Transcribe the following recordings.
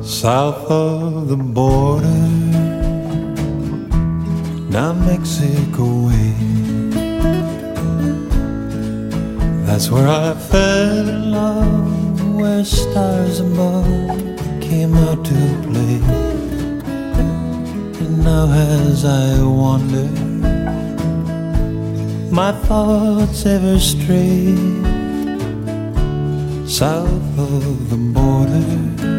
South of the border, down Mexico way. That's where I fell in love, where stars above came out to play. And now as I wander, my thoughts ever stray south of the border,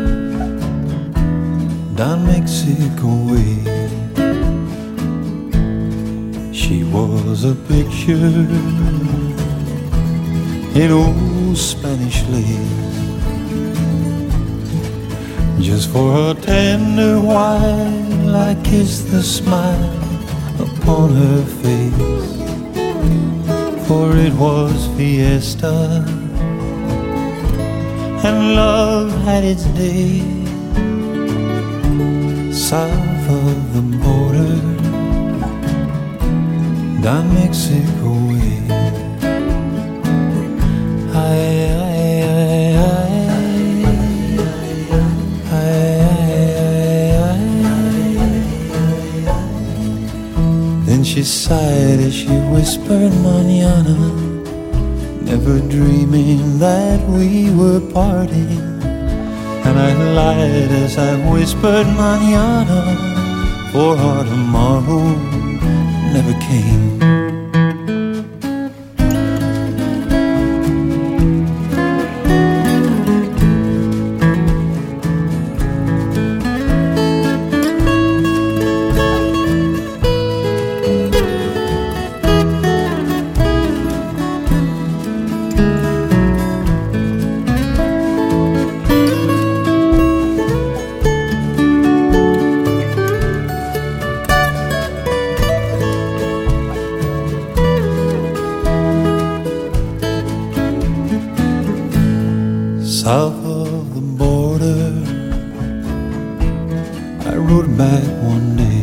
down Mexico way. She was a picture in old Spanish lace, just for her tender while I kissed the smile upon her face. For it was fiesta, and love had its day south of the border, down Mexico way. Then she sighed as she whispered mañana, never dreaming that we were parting. And I lied as I whispered mañana, for our tomorrow never came. South of the border, I rode back one day.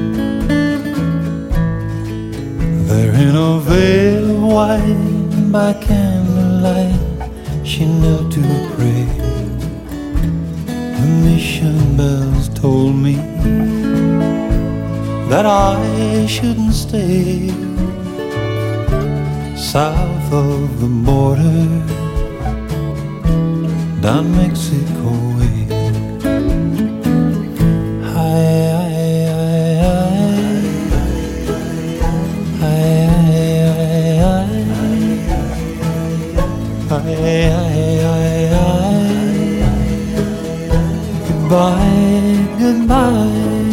There in a veil of white, by candlelight, she knelt to pray. The mission bells told me that I shouldn't stay south of the border, down Mexico way. Goodbye, goodbye.